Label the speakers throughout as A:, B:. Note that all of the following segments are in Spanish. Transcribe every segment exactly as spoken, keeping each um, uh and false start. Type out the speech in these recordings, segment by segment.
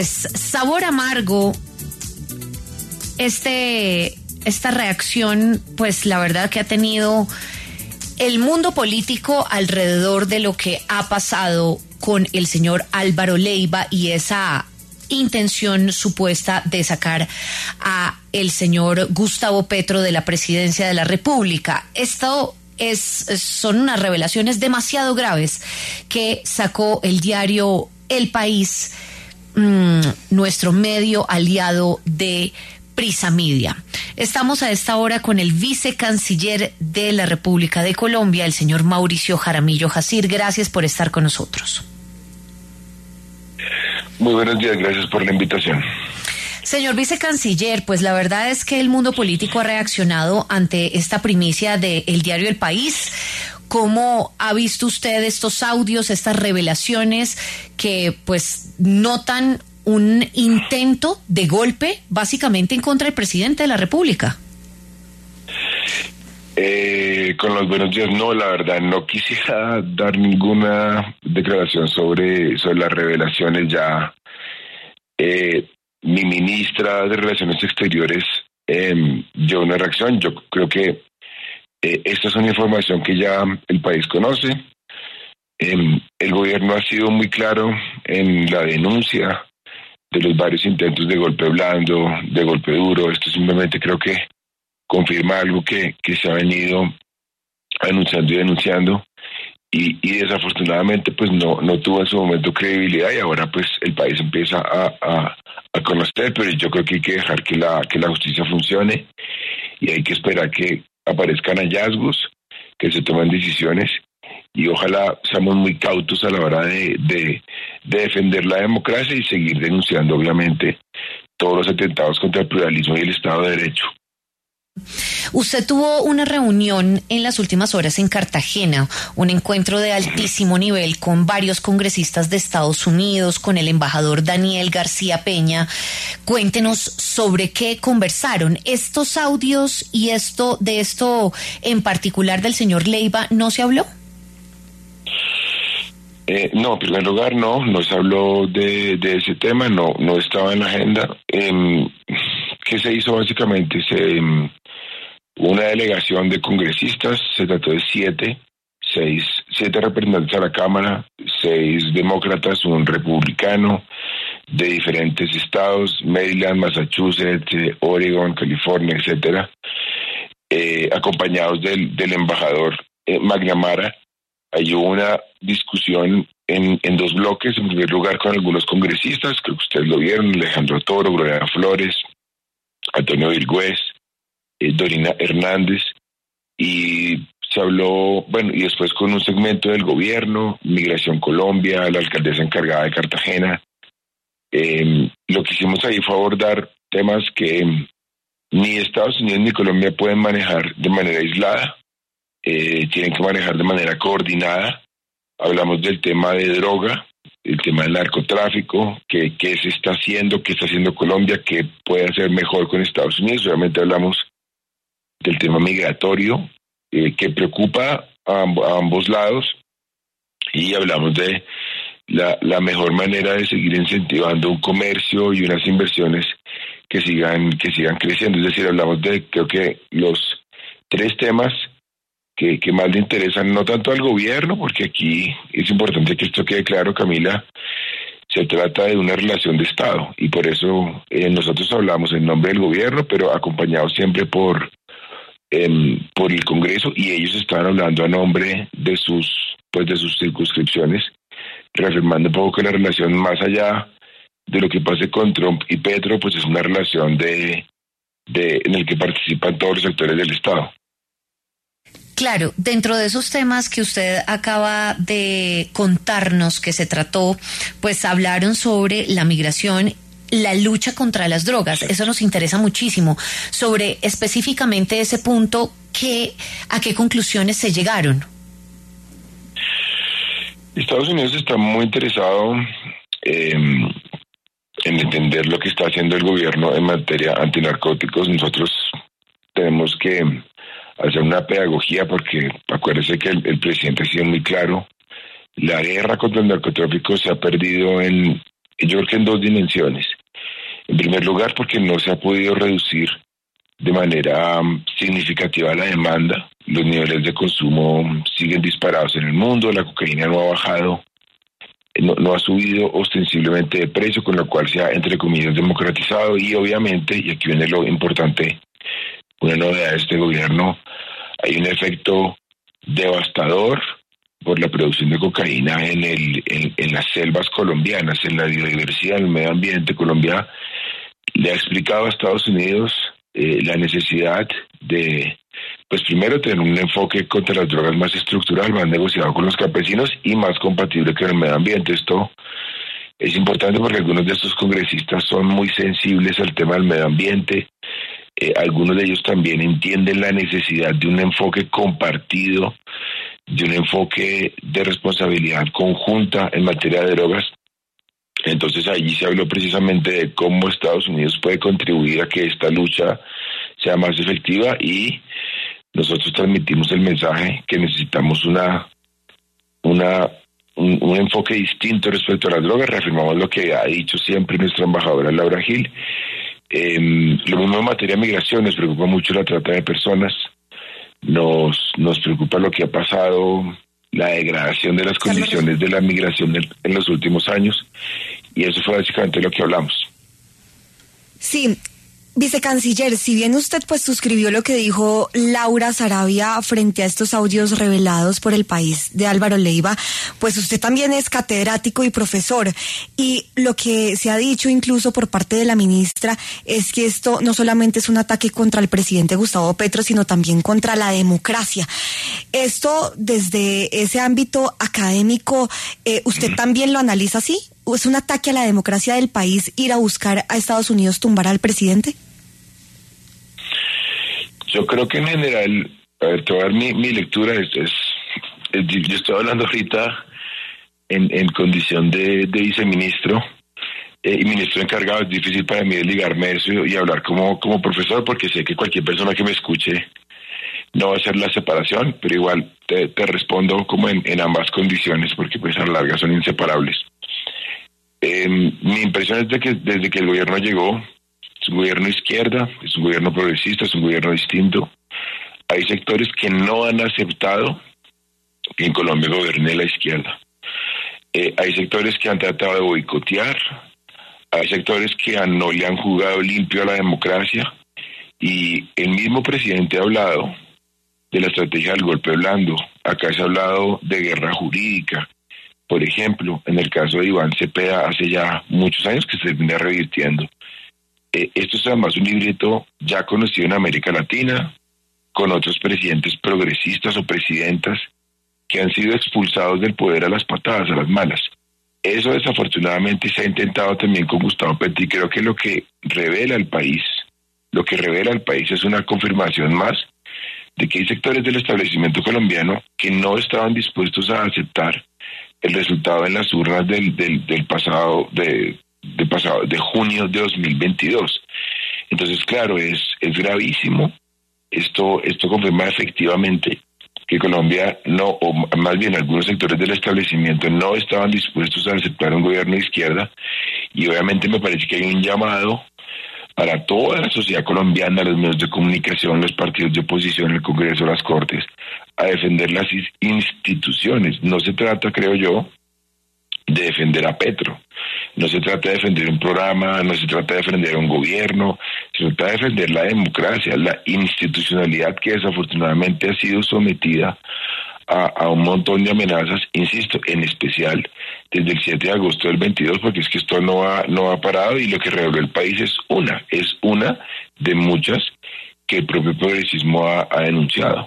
A: Sabor amargo, este, esta reacción, pues la verdad que ha tenido el mundo político alrededor de lo que ha pasado con el señor Álvaro Leiva y esa intención supuesta de sacar a el señor Gustavo Petro de la presidencia de la República. Esto es, son unas revelaciones demasiado graves que sacó el diario El País, mmm, nuestro medio aliado de Prisa Media. Estamos a esta hora con el vicecanciller de la República de Colombia, el señor Mauricio Jaramillo Jacir. Gracias por estar con nosotros.
B: Muy buenos días, gracias por la invitación.
A: Señor vicecanciller, pues la verdad es que el mundo político ha reaccionado ante esta primicia del diario El País. ¿Cómo ha visto usted estos audios, estas revelaciones que pues notan un intento de golpe básicamente en contra del presidente de la República?
B: Eh, con los buenos días, no, la verdad, no quisiera dar ninguna declaración sobre, sobre las revelaciones. Ya eh, mi ministra de Relaciones Exteriores eh, dio una reacción. Yo creo que eh, esta es una información que ya el país conoce. Eh, el gobierno ha sido muy claro en la denuncia de los varios intentos de golpe blando, de golpe duro. Esto simplemente creo que confirma algo que, que se ha venido anunciando y denunciando y, y desafortunadamente pues no, no tuvo en su momento credibilidad y ahora pues el país empieza a, a, a conocer, pero yo creo que hay que dejar que la, que la justicia funcione y hay que esperar que aparezcan hallazgos, que se tomen decisiones y ojalá seamos muy cautos a la hora de, de, de defender la democracia y seguir denunciando obviamente todos los atentados contra el pluralismo y el Estado de Derecho.
A: Usted tuvo una reunión en las últimas horas en Cartagena, un encuentro de altísimo nivel con varios congresistas de Estados Unidos, con el embajador Daniel García Peña. Cuéntenos sobre qué conversaron. Estos audios y esto de esto en particular del señor Leiva, ¿no se habló?
B: Eh, no, en primer lugar no, no se habló de, de ese tema, no, no estaba en la agenda. Eh, ¿Qué se hizo básicamente? Se... Eh, una delegación de congresistas, se trató de siete, seis, siete representantes a la Cámara, seis demócratas, un republicano, de diferentes estados, Maryland, Massachusetts, Oregon, California, etcétera, eh, acompañados del, del embajador eh, McNamara. Hay una discusión en, en dos bloques, en primer lugar con algunos congresistas, creo que ustedes lo vieron, Alejandro Toro, Gloria Flores, Antonio Vilgüez, Dorina Hernández, y se habló, bueno, y después con un segmento del gobierno, Migración Colombia, la alcaldesa encargada de Cartagena. Eh, lo que hicimos ahí fue abordar temas que ni Estados Unidos ni Colombia pueden manejar de manera aislada, eh, tienen que manejar de manera coordinada. Hablamos del tema de droga, el tema del narcotráfico, qué qué se está haciendo, qué está haciendo Colombia, qué puede hacer mejor con Estados Unidos. Obviamente hablamos del tema migratorio, eh, que preocupa a, amb- a ambos lados, y hablamos de la, la mejor manera de seguir incentivando un comercio y unas inversiones que sigan, que sigan creciendo. Es decir, hablamos de, creo que los tres temas que, que más le interesan, no tanto al gobierno, porque aquí es importante que esto quede claro, Camila, se trata de una relación de Estado, y por eso eh, nosotros hablamos en nombre del gobierno, pero acompañados siempre por Eh, por el Congreso, y ellos estaban hablando a nombre de sus pues de sus circunscripciones, reafirmando un poco que la relación, más allá de lo que pase con Trump y Petro, pues es una relación de, de en el que participan todos los actores del Estado.
A: Claro, dentro de esos temas que usted acaba de contarnos que se trató, pues hablaron sobre la migración, la lucha contra las drogas. Eso nos interesa muchísimo. Sobre específicamente ese punto, ¿qué, ¿a qué conclusiones se llegaron?
B: Estados Unidos está muy interesado eh, en entender lo que está haciendo el gobierno en materia antinarcóticos. Nosotros tenemos que hacer una pedagogía porque acuérdese que el, el presidente ha sido muy claro. La guerra contra el narcotráfico se ha perdido en Yo creo que en dos dimensiones. En primer lugar, porque no se ha podido reducir de manera um, significativa la demanda. Los niveles de consumo siguen disparados en el mundo, la cocaína no ha bajado, no, no ha subido ostensiblemente de precio, con lo cual se ha, entre comillas, democratizado. Y obviamente, y aquí viene lo importante, una novedad de este gobierno, hay un efecto devastador por la producción de cocaína en, el, en, en las selvas colombianas, en la biodiversidad, en el medio ambiente. Colombia le ha explicado a Estados Unidos eh, la necesidad de, pues primero, tener un enfoque contra las drogas más estructural, más negociado con los campesinos y más compatible con el medio ambiente. Esto es importante porque algunos de estos congresistas son muy sensibles al tema del medio ambiente. Eh, algunos de ellos también entienden la necesidad de un enfoque compartido, de un enfoque de responsabilidad conjunta en materia de drogas. Entonces allí se habló precisamente de cómo Estados Unidos puede contribuir a que esta lucha sea más efectiva, y nosotros transmitimos el mensaje que necesitamos una, una un, un enfoque distinto respecto a las drogas. Reafirmamos lo que ha dicho siempre nuestra embajadora Laura Gil. Eh, lo mismo en materia de migración, nos preocupa mucho la trata de personas, nos, nos preocupa lo que ha pasado, la degradación de las condiciones de la migración en los últimos años, y eso fue básicamente lo que hablamos.
C: Sí, vicecanciller, si bien usted pues suscribió lo que dijo Laura Sarabia frente a estos audios revelados por El País de Álvaro Leiva, pues usted también es catedrático y profesor, y lo que se ha dicho incluso por parte de la ministra es que esto no solamente es un ataque contra el presidente Gustavo Petro, sino también contra la democracia. Esto desde ese ámbito académico, eh, ¿usted también lo analiza así? ¿Es un ataque a la democracia del país ir a buscar a Estados Unidos tumbar al presidente?
B: Yo creo que en general, a ver, te voy a dar mi, mi lectura, es, es, es, yo estoy hablando ahorita en, en condición de, de viceministro eh, y ministro encargado. Es difícil para mí desligarme de eso y, y hablar como, como profesor, porque sé que cualquier persona que me escuche no va a hacer la separación, pero igual te, te respondo como en, en ambas condiciones, porque pues a la larga son inseparables. Eh, mi impresión es de que desde que el gobierno llegó, es un gobierno de izquierda, es un gobierno progresista, es un gobierno distinto. Hay sectores que no han aceptado que en Colombia gobierne la izquierda. Eh, hay sectores que han tratado de boicotear, hay sectores que han, no le han jugado limpio a la democracia, y el mismo presidente ha hablado de la estrategia del golpe blando. Acá se ha hablado de guerra jurídica. Por ejemplo, en el caso de Iván Cepeda, hace ya muchos años que se termina revirtiendo. Eh, esto es además un libreto ya conocido en América Latina, con otros presidentes progresistas o presidentas que han sido expulsados del poder a las patadas, a las malas. Eso desafortunadamente se ha intentado también con Gustavo Petro, y creo que lo que revela el país, lo que revela el país es una confirmación más de que hay sectores del establecimiento colombiano que no estaban dispuestos a aceptar el resultado en las urnas del, del, del pasado de, de pasado de junio de dos mil veintidós. Entonces, claro, es es gravísimo. Esto esto confirma efectivamente que Colombia no, o más bien algunos sectores del establecimiento no estaban dispuestos a aceptar un gobierno de izquierda, y obviamente me parece que hay un llamado para toda la sociedad colombiana, los medios de comunicación, los partidos de oposición, el Congreso, las Cortes, a defender las instituciones. No se trata, creo yo, de defender a Petro. No se trata de defender un programa, no se trata de defender un gobierno, se trata de defender la democracia, la institucionalidad que desafortunadamente ha sido sometida a, a un montón de amenazas, insisto, en especial desde el siete de agosto del veintidós, porque es que esto no ha, no ha parado, y lo que reveló el país es una, es una de muchas que el propio progresismo ha, ha denunciado.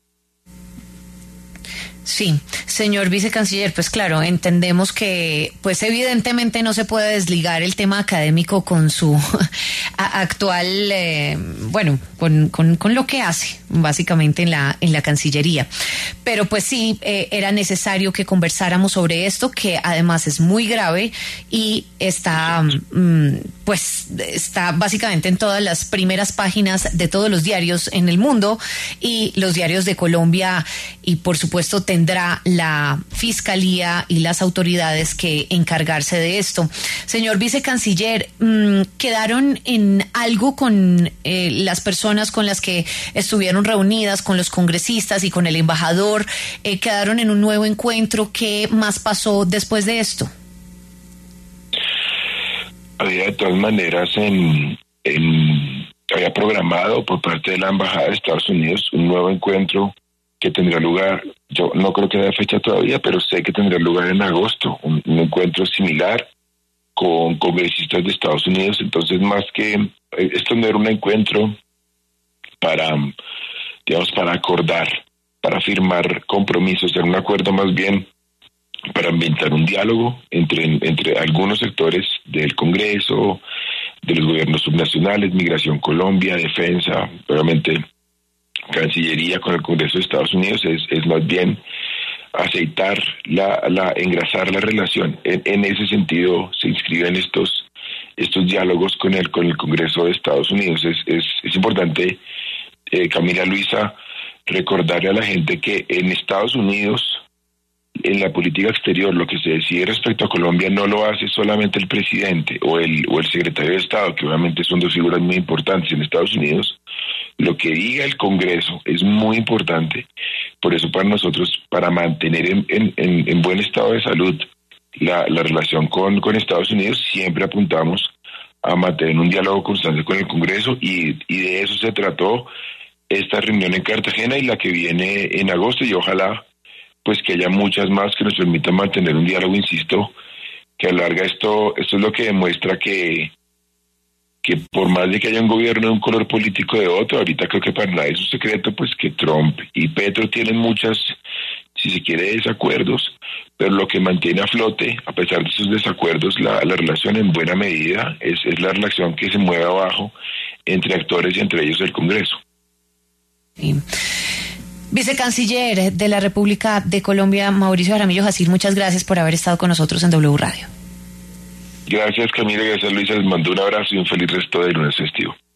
A: Sí, señor vicecanciller, pues claro, entendemos que pues evidentemente no se puede desligar el tema académico con su actual, eh, bueno, con, con, con lo que hace básicamente en la, en la Cancillería. Pero pues sí, eh, era necesario que conversáramos sobre esto, que además es muy grave y está, mm, pues está básicamente en todas las primeras páginas de todos los diarios en el mundo y los diarios de Colombia, y por supuesto tendrá la Fiscalía y las autoridades que encargarse de esto. Señor vicecanciller, ¿quedaron en algo con eh, las personas con las que estuvieron reunidas, con los congresistas y con el embajador? Eh, ¿Quedaron en un nuevo encuentro? ¿Qué más pasó después de esto?
B: Había de todas maneras en, en había programado por parte de la Embajada de Estados Unidos un nuevo encuentro que tendrá lugar, yo no creo que haya fecha todavía, pero sé que tendrá lugar en agosto, un, un encuentro similar con congresistas de Estados Unidos. Entonces, más que esto no era un encuentro para, digamos, para acordar, para firmar compromisos, era un acuerdo más bien para ambientar un diálogo entre, entre algunos sectores del Congreso, de los gobiernos subnacionales, Migración Colombia, Defensa, obviamente Cancillería con el Congreso de Estados Unidos. Es, es más bien aceitar, la, la engrasar la relación. En, en ese sentido se inscriben estos estos diálogos con el con el Congreso de Estados Unidos. Es, es, es importante, eh, Camila, Luisa, recordarle a la gente que en Estados Unidos, en la política exterior, lo que se decide respecto a Colombia no lo hace solamente el presidente o el o el secretario de Estado, que obviamente son dos figuras muy importantes en Estados Unidos. Lo que diga el Congreso es muy importante. Por eso para nosotros, para mantener en, en, en buen estado de salud la, la relación con, con Estados Unidos, siempre apuntamos a mantener un diálogo constante con el Congreso, y, y de eso se trató esta reunión en Cartagena y la que viene en agosto, y ojalá pues que haya muchas más que nos permitan mantener un diálogo, insisto, que a la larga esto, esto es lo que demuestra que, que por más de que haya un gobierno de un color político de otro, ahorita creo que para nadie es un secreto pues que Trump y Petro tienen muchas, si se quiere, desacuerdos, pero lo que mantiene a flote, a pesar de esos desacuerdos, la, la relación en buena medida es, es la relación que se mueve abajo entre actores y entre ellos el Congreso.
A: Sí. Vicecanciller de la República de Colombia, Mauricio Jaramillo Jacir, muchas gracias por haber estado con nosotros en W Radio.
B: Gracias, Camila, gracias, Luisa, les mando un abrazo y un feliz resto de lunes festivo.